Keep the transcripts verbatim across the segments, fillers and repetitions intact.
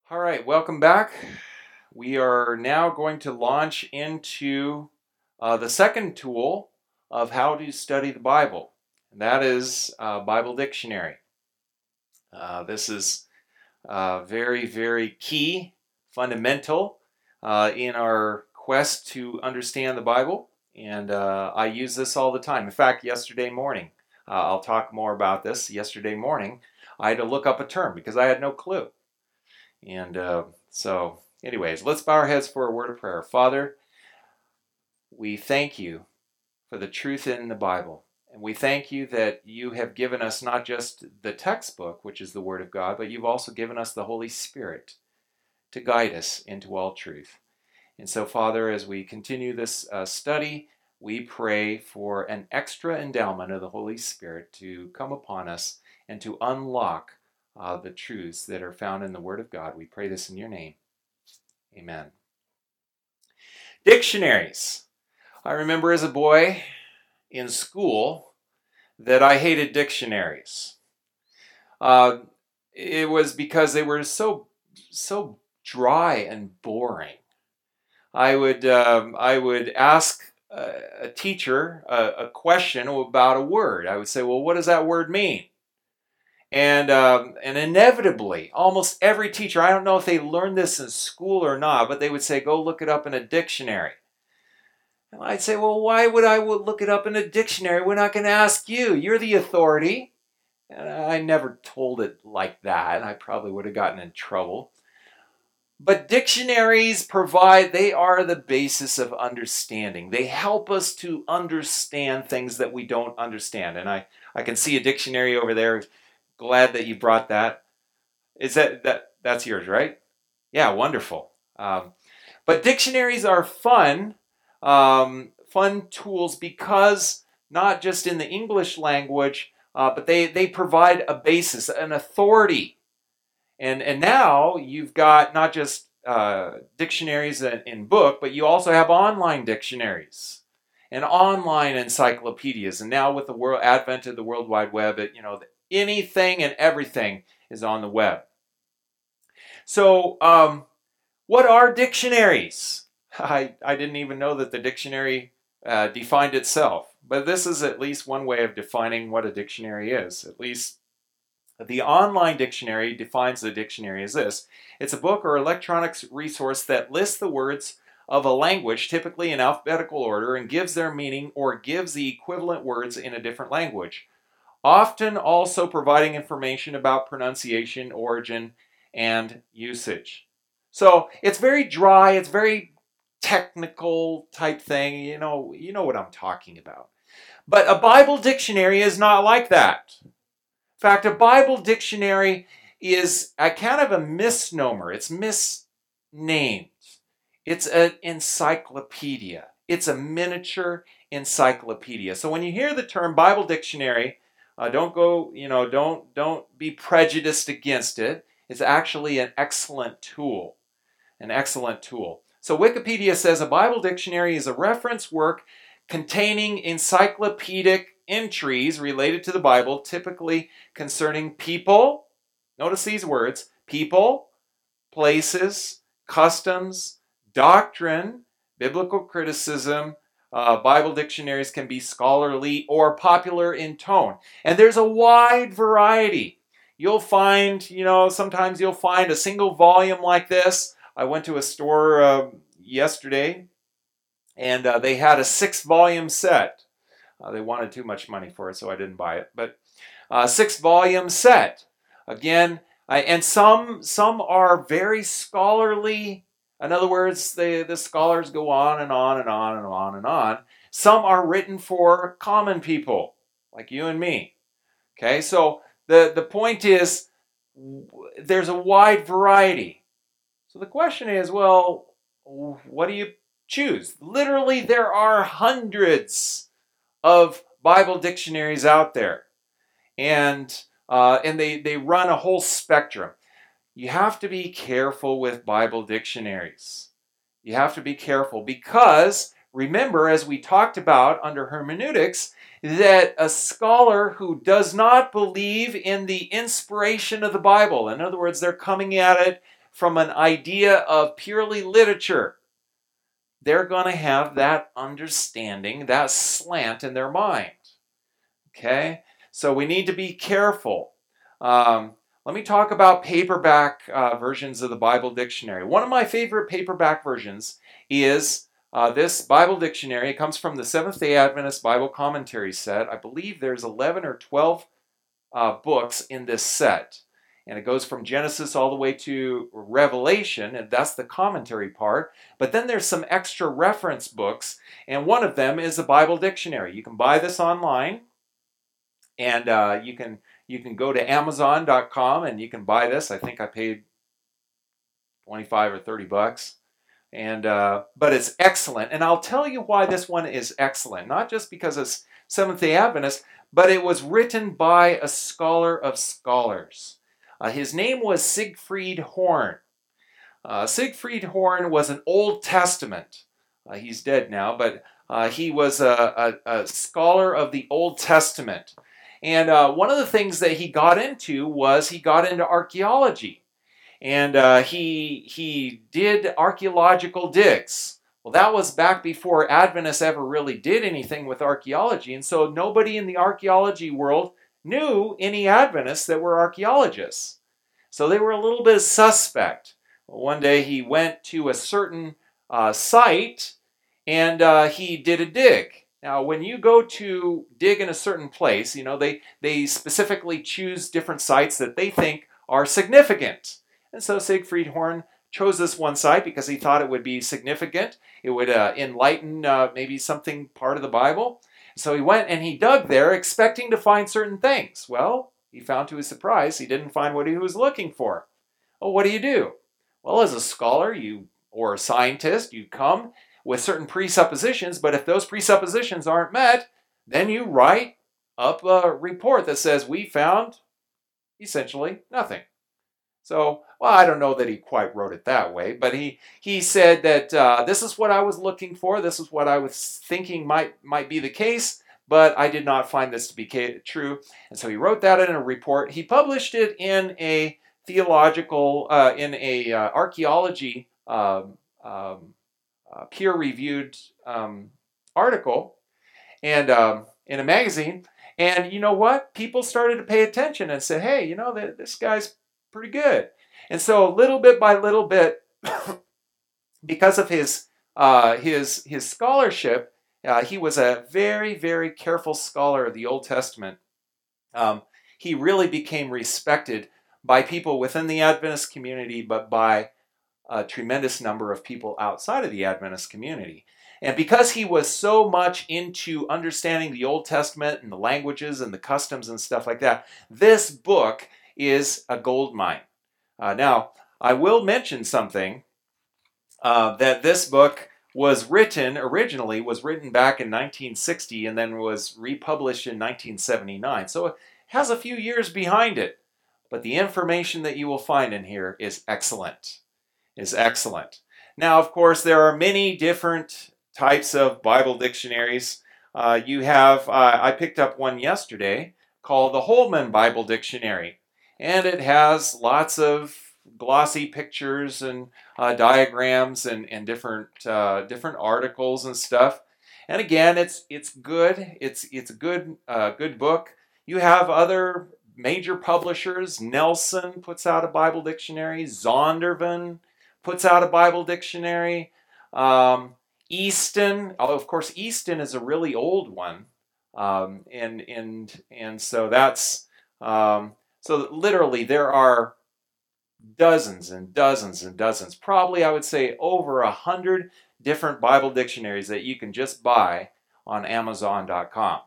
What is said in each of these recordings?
All right, welcome back. We are now going to launch into uh, the second tool of how to study the Bible, and that is uh, Bible Dictionary. Uh, this is uh, very, very key, fundamental uh, in our quest to understand the Bible, and uh, I use this all the time. In fact, yesterday morning, uh, I'll talk more about this. Yesterday morning, I had to look up a term because I had no clue. And uh, so, anyways, let's bow our heads for a word of prayer. Father, we thank you for the truth in the Bible. And we thank you that you have given us not just the textbook, which is the Word of God, but you've also given us the Holy Spirit to guide us into all truth. And so, Father, as we continue this uh, study, we pray for an extra endowment of the Holy Spirit to come upon us and to unlock Uh, the truths that are found in the Word of God. We pray this in your name. Amen. Dictionaries. I remember as a boy in school that I hated dictionaries. Uh, it was because they were so so dry and boring. I would um, I would ask a, a teacher a, a question about a word. I would say, "Well, what does that word mean?" And um, and inevitably, almost every teacher, I don't know if they learned this in school or not, but they would say, go look it up in a dictionary. And I'd say, well, why would I look it up in a dictionary? We're not going to ask you. You're the authority. And I never told it like that. I probably would have gotten in trouble. But dictionaries provide, they are the basis of understanding. They help us to understand things that we don't understand. And I, I can see a dictionary over there. Glad that you brought that. Is that that that's yours, right? Yeah, wonderful. Um, but dictionaries are fun, um, fun tools because not just in the English language, uh, but they they provide a basis, an authority, and and now you've got not just uh, dictionaries in, in book, but you also have online dictionaries and online encyclopedias, and now with the world advent of the World Wide Web, it, you know. Anything and everything is on the web. So, um, what are dictionaries? I, I didn't even know that the dictionary uh, defined itself. But this is at least one way of defining what a dictionary is. At least the online dictionary defines the dictionary as this. It's a book or electronics resource that lists the words of a language, typically in alphabetical order, and gives their meaning or gives the equivalent words in a different language. Often also providing information about pronunciation, origin, and usage. So it's very dry, it's very technical type thing, you know, you know what I'm talking about. But a Bible dictionary is not like that. In fact, a Bible dictionary is a kind of a misnomer. It's misnamed. It's an encyclopedia. It's a miniature encyclopedia. So when you hear the term Bible dictionary, Uh, don't go, you know, don't don't be prejudiced against it. It's actually an excellent tool, an excellent tool. So Wikipedia says a Bible dictionary is a reference work containing encyclopedic entries related to the Bible, typically concerning people. Notice these words: people, places, customs, doctrine, biblical criticism. Uh, Bible dictionaries can be scholarly or popular in tone. And there's a wide variety. You'll find, you know, sometimes you'll find a single volume like this. I went to a store uh, yesterday, and uh, they had a six-volume set. Uh, they wanted too much money for it, so I didn't buy it. But a uh, six-volume set. Again, I, and some, some are very scholarly. In other words, the, the scholars go on and on and on and on and on. Some are written for common people, like you and me. Okay, so the, the point is, there's a wide variety. So the question is, well, what do you choose? Literally, there are hundreds of Bible dictionaries out there. And, uh, and they, they run a whole spectrum. You have to be careful with Bible dictionaries. You have to be careful because, remember, as we talked about under hermeneutics, that a scholar who does not believe in the inspiration of the Bible, in other words, they're coming at it from an idea of purely literature. They're going to have that understanding, that slant in their mind. Okay? So we need to be careful. Um, let me talk about paperback uh, versions of the Bible Dictionary. One of my favorite paperback versions is uh, this Bible Dictionary. It comes from the Seventh-day Adventist Bible Commentary set. I believe there's eleven or twelve uh, books in this set. And it goes from Genesis all the way to Revelation, and that's the commentary part. But then there's some extra reference books, and one of them is a Bible Dictionary. You can buy this online, and uh, you can you can go to Amazon dot com and you can buy this. I think I paid twenty-five or thirty bucks, and uh, but it's excellent. And I'll tell you why this one is excellent. Not just because it's Seventh-day Adventist, but it was written by a scholar of scholars. Uh, his name was Siegfried Horn. Uh, Siegfried Horn was an Old Testament. Uh, he's dead now, but uh, he was a, a, a scholar of the Old Testament. And uh, one of the things that he got into was he got into archaeology. And uh, he, he did archaeological digs. Well, that was back before Adventists ever really did anything with archaeology. And so nobody in the archaeology world knew any Adventists that were archaeologists. So they were a little bit suspect. One day he went to a certain uh, site and uh, he did a dig. Now, when you go to dig in a certain place, you know, they, they specifically choose different sites that they think are significant. And so Siegfried Horn chose this one site because he thought it would be significant. It would uh, enlighten uh, maybe something part of the Bible. So he went and he dug there expecting to find certain things. Well, he found to his surprise he didn't find what he was looking for. Well, what do you do? Well, as a scholar you or a scientist, you come with certain presuppositions, but if those presuppositions aren't met, then you write up a report that says we found essentially nothing. So, well, I don't know that he quite wrote it that way, but he, he said that uh, this is what I was looking for, this is what I was thinking might, might be the case, but I did not find this to be true. And so he wrote that in a report. He published it in a theological, uh, in a uh, archaeology um, um, uh, peer-reviewed um, article and um, in a magazine. And you know what? People started to pay attention and say, hey, you know, this guy's pretty good. And so little bit by little bit, because of his uh, his his scholarship, uh, he was a very, very careful scholar of the Old Testament. Um, he really became respected by people within the Adventist community, but by a tremendous number of people outside of the Adventist community. And because he was so much into understanding the Old Testament and the languages and the customs and stuff like that, this book is a gold mine. Uh, now, I will mention something, uh, that this book was written, originally was written back in nineteen sixty and then was republished in nineteen seventy-nine. So it has a few years behind it. But the information that you will find in here is excellent. Is excellent. Now, of course, there are many different types of Bible dictionaries. Uh, you have, uh, I picked up one yesterday called the Holman Bible Dictionary. And it has lots of glossy pictures and uh, diagrams and, and different uh, different articles and stuff. And again, it's it's good. It's it's a good uh, good book. You have other major publishers. Nelson puts out a Bible dictionary. Zondervan puts out a Bible dictionary. Um, Easton, oh, of course, Easton is a really old one, um, and and and so that's. Um, So literally there are dozens and dozens and dozens, probably I would say over a hundred different Bible dictionaries that you can just buy on Amazon dot com.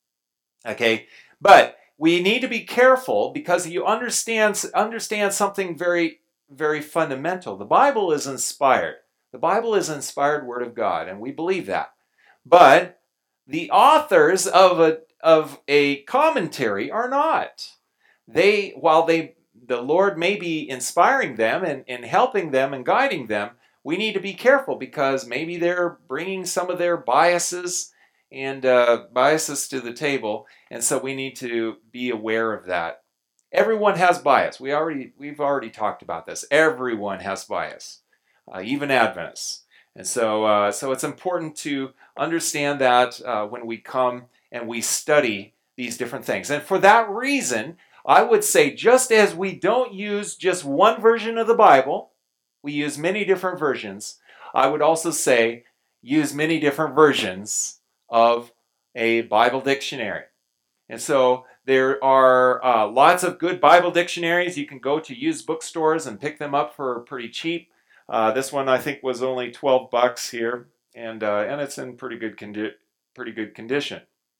Okay, but we need to be careful because you understand, understand something very, very fundamental. The Bible is inspired. The Bible is inspired Word of God, and we believe that. But the authors of a, of a commentary are not. They, while they, the Lord may be inspiring them and, and helping them and guiding them, we need to be careful because maybe they're bringing some of their biases and uh, biases to the table, and so we need to be aware of that. Everyone has bias. We already, we've already talked about this. Everyone has bias, uh, even Adventists. And so, uh, so it's important to understand that uh, when we come and we study these different things. And for that reason, I would say just as we don't use just one version of the Bible, we use many different versions, I would also say use many different versions of a Bible dictionary. And so there are uh, lots of good Bible dictionaries. You can go to used bookstores and pick them up for pretty cheap. Uh, this one I think was only twelve bucks here, and uh, and it's in pretty good condi- pretty good condition.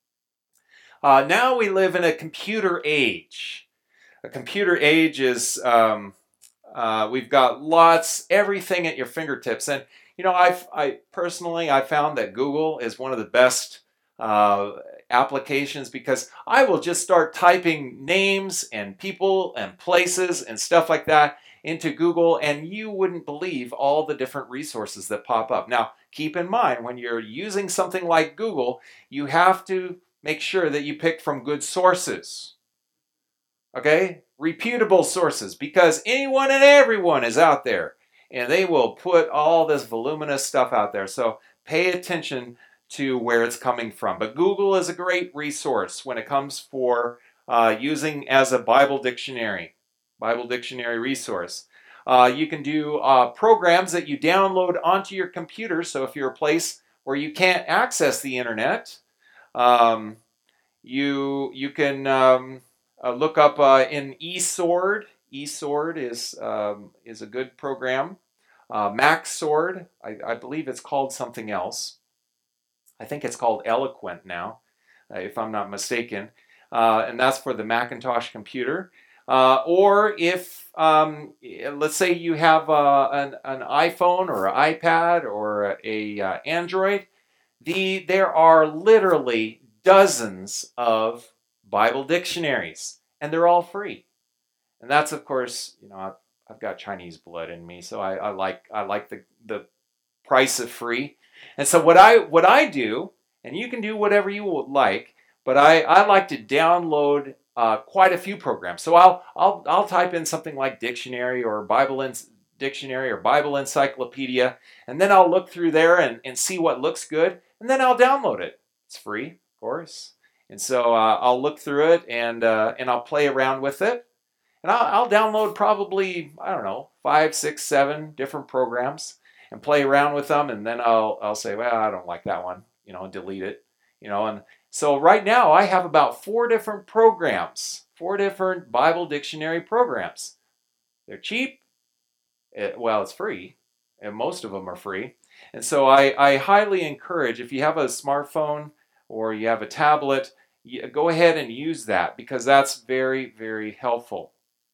Uh, now we live in a computer age. A computer age is um, uh, we've got lots, everything at your fingertips, and you know I've I personally I found that Google is one of the best uh, applications because I will just start typing names and people and places and stuff like that into Google, and you wouldn't believe all the different resources that pop up. Now, keep in mind, when you're using something like Google, you have to make sure that you pick from good sources. Okay? Reputable sources, because anyone and everyone is out there, and they will put all this voluminous stuff out there. So pay attention to where it's coming from. But Google is a great resource when it comes for uh, using as a Bible dictionary. Bible dictionary resource. Uh, you can do uh, programs that you download onto your computer. So if you're a place where you can't access the internet, um, you you can um, uh, look up uh, in eSword. eSword is um, is a good program. Uh, MacSword, I, I believe it's called something else. I think it's called Eloquent now, uh, if I'm not mistaken, uh, and that's for the Macintosh computer. Uh, or if, um, let's say you have uh, an, an iPhone or an iPad or a, a uh, Android, the, there are literally dozens of Bible dictionaries, and they're all free. And that's, of course, you know, I've, I've got Chinese blood in me, so I, I like I like the the price of free. And so what I what I do, and you can do whatever you would like, but I, I like to download uh, quite a few programs. So I'll I'll I'll type in something like dictionary or Bible en- dictionary or Bible encyclopedia, and then I'll look through there and, and see what looks good, and then I'll download it. It's free, of course. And so uh, I'll look through it and uh, and I'll play around with it. And I'll, I'll download probably, I don't know, five, six, seven different programs and play around with them. And then I'll, I'll say, well, I don't like that one, you know, and delete it, you know. And so right now I have about four different programs, four different Bible dictionary programs. They're cheap. It, well, it's free, and most of them are free. And so I, I highly encourage, if you have a smartphone or you have a tablet, you, go ahead and use that because that's very, very helpful.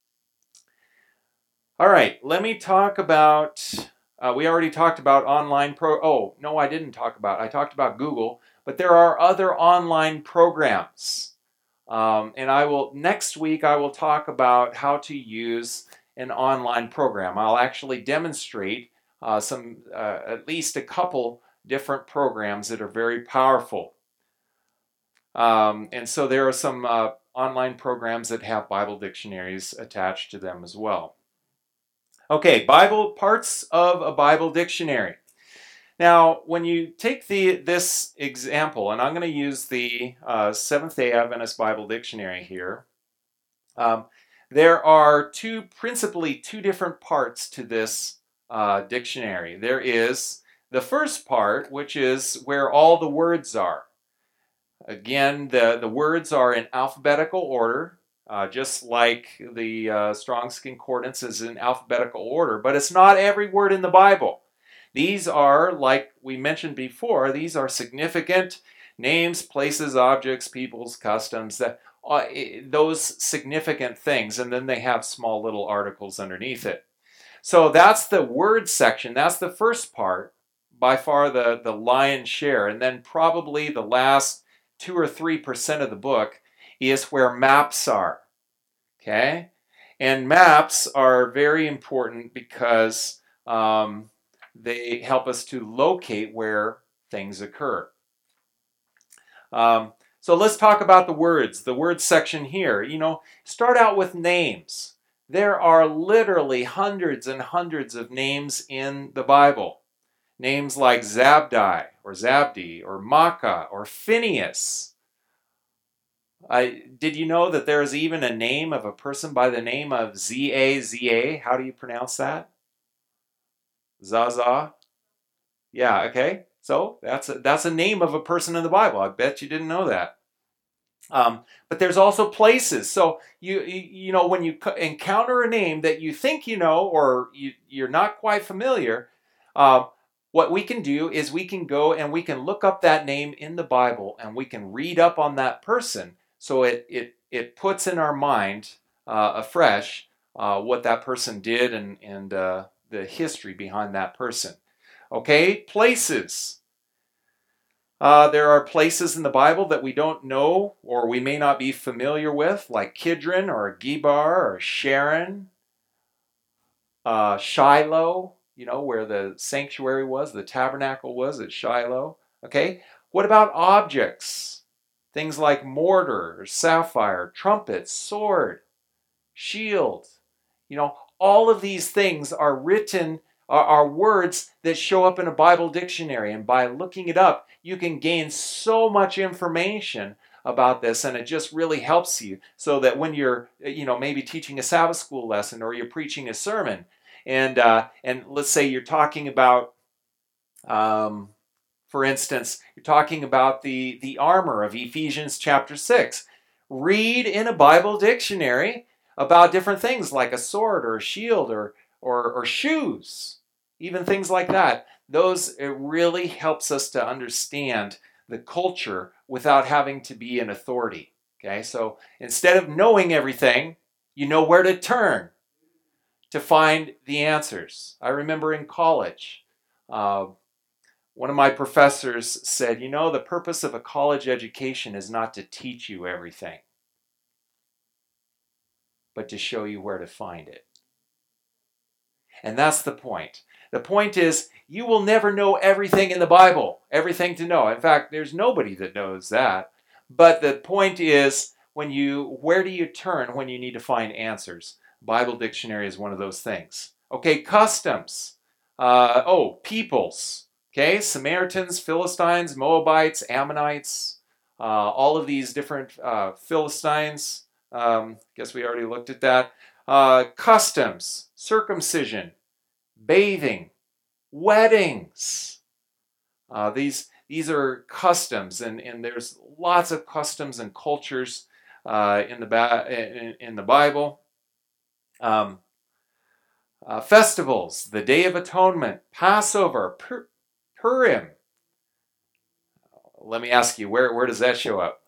All right, let me talk about, uh, we already talked about online pro, oh, no, I didn't talk about, I talked about Google, but there are other online programs. Um, and I will, next week, I will talk about how to use an online program. I'll actually demonstrate uh, some, uh, at least a couple different programs that are very powerful. Um, and so there are some uh, online programs that have Bible dictionaries attached to them as well. Okay, Bible parts of a Bible dictionary. Now, when you take the this example, and I'm going to use the uh, Seventh-day Adventist Bible Dictionary here, um, there are two, principally two different parts to this uh, dictionary. There is the first part, which is where all the words are. Again, the, the words are in alphabetical order. Uh, just like the uh, Strong's Concordance is in alphabetical order, but it's not every word in the Bible. These are, like we mentioned before, these are significant names, places, objects, peoples, customs, that uh, those significant things, and then they have small little articles underneath it. So that's the word section. That's the first part, by far the, the lion's share, and then probably the last two or three percent of the book is where maps are, okay? And maps are very important because um, they help us to locate where things occur. Um, So let's talk about the words, the word section here. You know, start out with names. There are literally hundreds and hundreds of names in the Bible. Names like Zabdi or Zabdi or Makkah or Phineas. I, did you know that there is even a name of a person by the name of Z A Z A? How do you pronounce that? Zaza? Yeah, okay. So that's a, that's a name of a person in the Bible. I bet you didn't know that. Um, but there's also places. So you, you you know when you encounter a name that you think you know or you, you're not quite familiar, uh, what we can do is we can go and we can look up that name in the Bible and we can read up on that person. So it it it puts in our mind uh, afresh uh, what that person did and and uh, the history behind that person. Okay, places. Uh, there are places in the Bible that we don't know or we may not be familiar with, like Kidron or Gebar or Sharon, uh, Shiloh, you know, where the sanctuary was, the tabernacle was at Shiloh. Okay, what about objects? Things like mortar or sapphire, trumpet, sword, shield. You know, all of these things are written, are, are words that show up in a Bible dictionary. And by looking it up, you can gain so much information about this, and it just really helps you so that when you're, you know, maybe teaching a Sabbath school lesson or you're preaching a sermon, and uh, and let's say you're talking about, um, for instance, you're talking about the the armor of Ephesians chapter six. Read in a Bible dictionary about different things like a sword or a shield or or, or shoes, even things like that. Those, it really helps us to understand the culture without having to be an authority. Okay, so instead of knowing everything, you know where to turn to find the answers. I remember in college, uh, one of my professors said, you know, the purpose of a college education is not to teach you everything, but to show you where to find it. And that's the point. The point is, you will never know everything in the Bible, everything to know. In fact, there's nobody that knows that. But the point is, when you, where do you turn when you need to find answers? Bible dictionary is one of those things. Okay, customs. Uh, oh, peoples. Okay, Samaritans, Philistines, Moabites, Ammonites, uh, all of these different uh, Philistines. Um, guess we already looked at that. Uh, customs, circumcision, bathing, weddings. Uh, these these are customs, and, and there's lots of customs and cultures uh, in the ba- in, in the Bible. Um, uh, festivals, the Day of Atonement, Passover, Pur- Purim. Let me ask you, where where does that show up?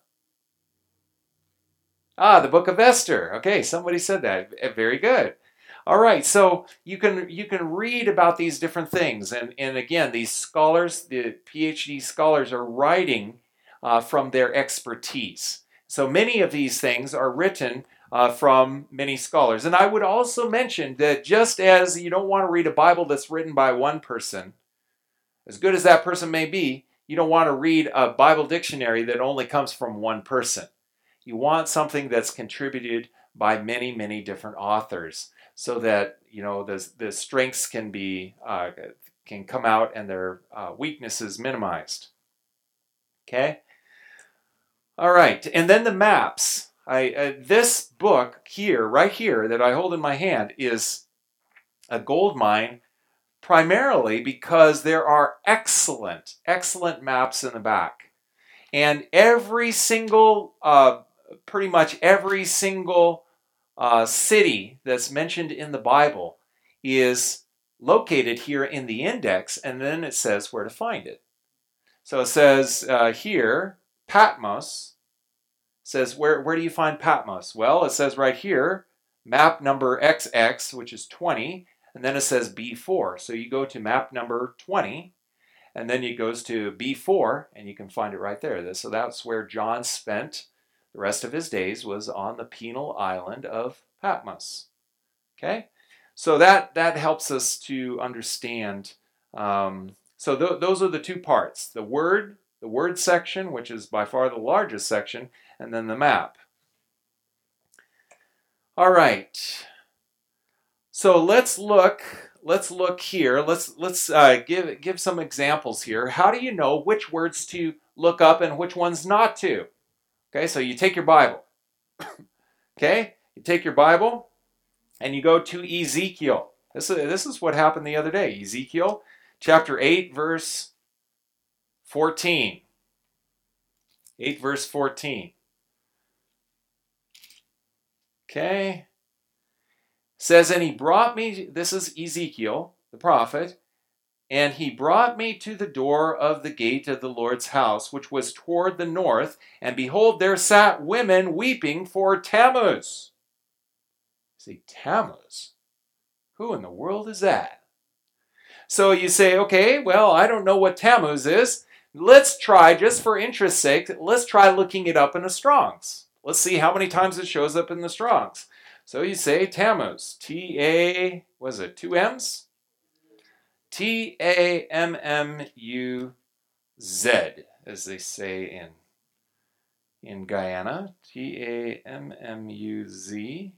Ah, the Book of Esther. Okay, somebody said that. Very good. All right, so you can you can read about these different things, and and again, these scholars, the PhD scholars, are writing uh, from their expertise. So many of these things are written uh, from many scholars. And I would also mention that just as you don't want to read a Bible that's written by one person, as good as that person may be, you don't want to read a Bible dictionary that only comes from one person. You want something that's contributed by many, many different authors, so that you know the the strengths can be uh, can come out and their uh, weaknesses minimized. Okay. All right, and then the maps. I uh, this book here, right here, that I hold in my hand, is a gold mine, primarily because there are excellent, excellent maps in the back, and every single, uh, pretty much every single uh, city that's mentioned in the Bible is located here in the index, and then it says where to find it. So it says uh, here, Patmos. Says, where, where do you find Patmos? Well, it says right here, map number X X, which is twenty, and then it says B four. So you go to map number twenty, and then it goes to B four, and you can find it right there. So that's where John spent the rest of his days, was on the penal island of Patmos. Okay? So that, that helps us to understand. Um, so th- those are the two parts. The Word, the word section, which is by far the largest section, and then the map. All right. So let's look. Let's look here. Let's let's uh, give give some examples here. How do you know which words to look up and which ones not to? Okay, so you take your Bible. Okay, you take your Bible and you go to Ezekiel. This is this is what happened the other day. Ezekiel chapter eight, verse fourteen. eight verse fourteen. Okay. Says, and he brought me, this is Ezekiel, the prophet, and he brought me to the door of the gate of the Lord's house, which was toward the north, and behold, there sat women weeping for Tammuz. See, Tammuz? Who in the world is that? So you say, okay, well, I don't know what Tammuz is. Let's try, just for interest's sake, let's try looking it up in the Strong's. Let's see how many times it shows up in the Strong's. So you say Tammuz, T A, was it two M's? T A M M U Z, as they say in, in Guyana. T A M M U Z.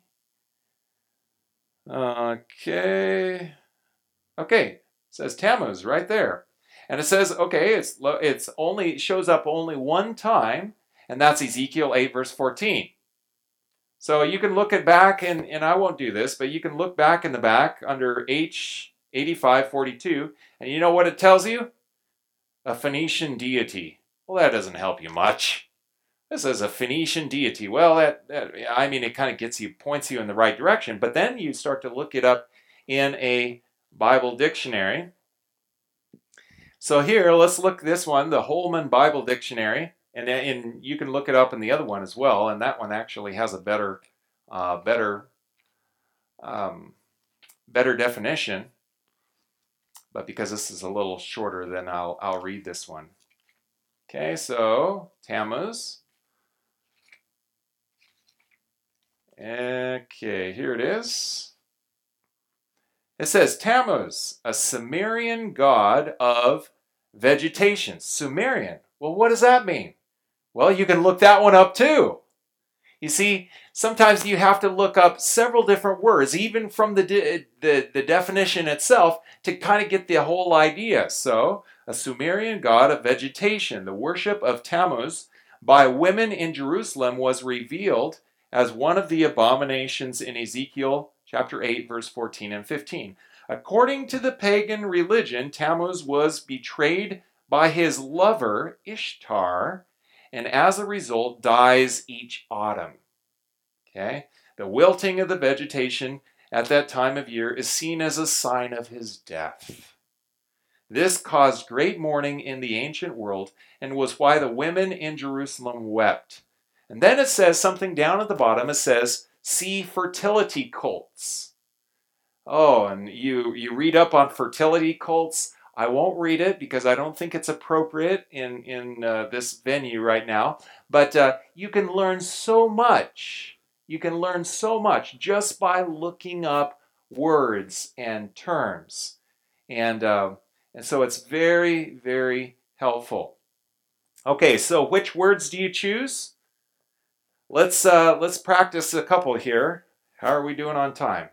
Okay. Okay, it says Tammuz right there. And it says, okay, it's it's only it shows up only one time, and that's Ezekiel eight, verse fourteen. So you can look at back, and, and I won't do this, but you can look back in the back under H eighty-five forty-two, and you know what it tells you? A Phoenician deity. Well, that doesn't help you much. This is a Phoenician deity. Well, that, that I mean, it kind of gets you, points you in the right direction, but then you start to look it up in a Bible dictionary. So here, let's look this one, the Holman Bible Dictionary. And, and you can look it up in the other one as well, and that one actually has a better, uh, better, um, better definition. But because this is a little shorter, then I'll I'll read this one. Okay, so Tammuz. Okay, here it is. It says Tammuz, a Sumerian god of vegetation. Sumerian. Well, what does that mean? Well, you can look that one up too. You see, sometimes you have to look up several different words, even from the, de the, the definition itself, to kind of get the whole idea. So, a Sumerian god of vegetation. The worship of Tammuz by women in Jerusalem was revealed as one of the abominations in Ezekiel chapter eight, verse fourteen and fifteen. According to the pagan religion, Tammuz was betrayed by his lover, Ishtar, and as a result dies each autumn. Okay? The wilting of the vegetation at that time of year is seen as a sign of his death. This caused great mourning in the ancient world and was why the women in Jerusalem wept. And then it says something down at the bottom. It says, see fertility cults. Oh, and you, you read up on fertility cults. I won't read it because I don't think it's appropriate in, in uh, this venue right now. But uh, you can learn so much. You can learn so much just by looking up words and terms. And, uh, and so it's very, very helpful. Okay, so which words do you choose? Let's, uh, let's practice a couple here. How are we doing on time?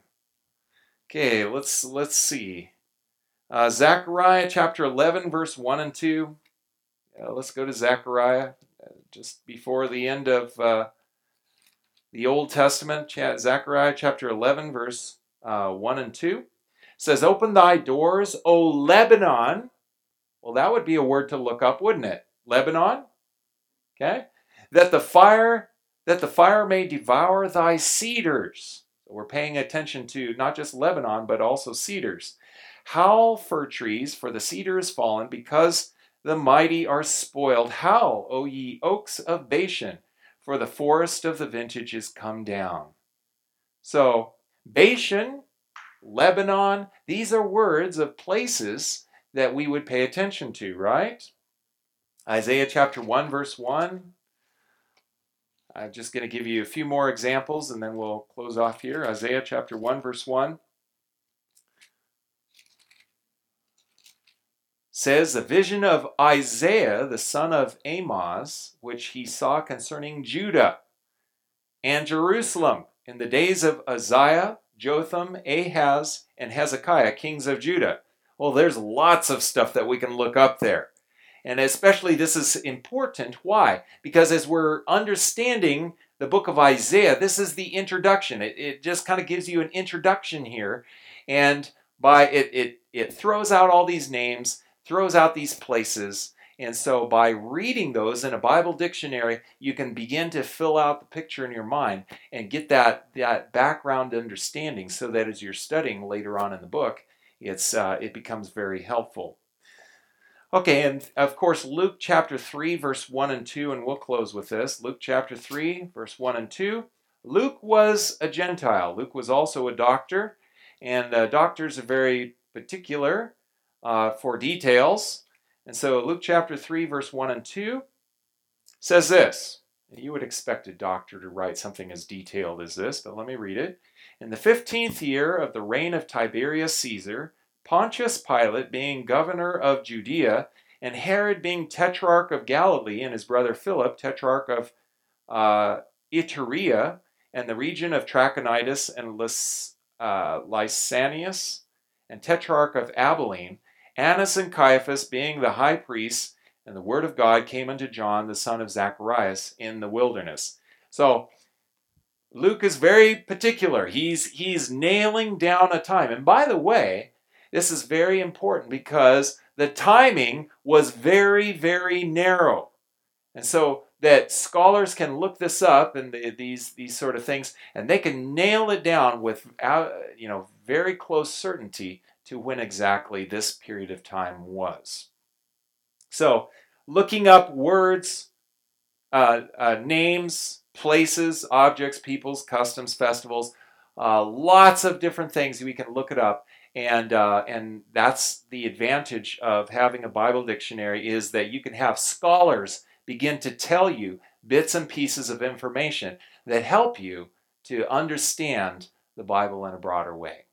Okay, let's, let's see. Uh, Zechariah chapter eleven, verse one and two. Uh, let's go to Zechariah, uh, just before the end of uh, the Old Testament. Ch- Zechariah chapter eleven, verse uh, one and two. It says, open thy doors, O Lebanon. Well, that would be a word to look up, wouldn't it? Lebanon. Okay. That the fire, that the fire may devour thy cedars. So we're paying attention to not just Lebanon, but also cedars. Howl, fir trees, for the cedar is fallen, because the mighty are spoiled. Howl, O ye oaks of Bashan, for the forest of the vintage is come down. So, Bashan, Lebanon, these are words of places that we would pay attention to, right? Isaiah chapter one, verse one. I'm just going to give you a few more examples, and then we'll close off here. Isaiah chapter one, verse one. says, the vision of Isaiah, the son of Amoz, which he saw concerning Judah and Jerusalem in the days of Uzziah, Jotham, Ahaz, and Hezekiah, kings of Judah. Well, there's lots of stuff that we can look up there. And especially this is important. Why? Because as we're understanding the book of Isaiah, this is the introduction. It, it just kind of gives you an introduction here. And by it, it, it throws out all these names, throws out these places. And so by reading those in a Bible dictionary, you can begin to fill out the picture in your mind and get that, that background understanding so that as you're studying later on in the book, it's, uh, it becomes very helpful. Okay, and of course, Luke chapter three, verse one and two, and we'll close with this. Luke chapter three, verse one and two. Luke was a Gentile. Luke was also a doctor, and uh, doctors are very particular uh, for details. And so Luke chapter three, verse one and two says this. You would expect a doctor to write something as detailed as this, but let me read it. In the fifteenth year of the reign of Tiberius Caesar, Pontius Pilate being governor of Judea, and Herod being tetrarch of Galilee, and his brother Philip, tetrarch of uh, Iturea, and the region of Trachonitis and Lys, uh, Lysanias, and tetrarch of Abilene, Annas and Caiaphas being the high priests, and the word of God came unto John, the son of Zacharias, in the wilderness. So, Luke is very particular. He's, he's nailing down a time. And by the way, this is very important because the timing was very, very narrow. And so that scholars can look this up and the, these, these sort of things, and they can nail it down with you know, very close certainty to when exactly this period of time was. So looking up words, uh, uh, names, places, objects, peoples, customs, festivals, uh, lots of different things, we can look it up. And uh, and that's the advantage of having a Bible dictionary, is that you can have scholars begin to tell you bits and pieces of information that help you to understand the Bible in a broader way.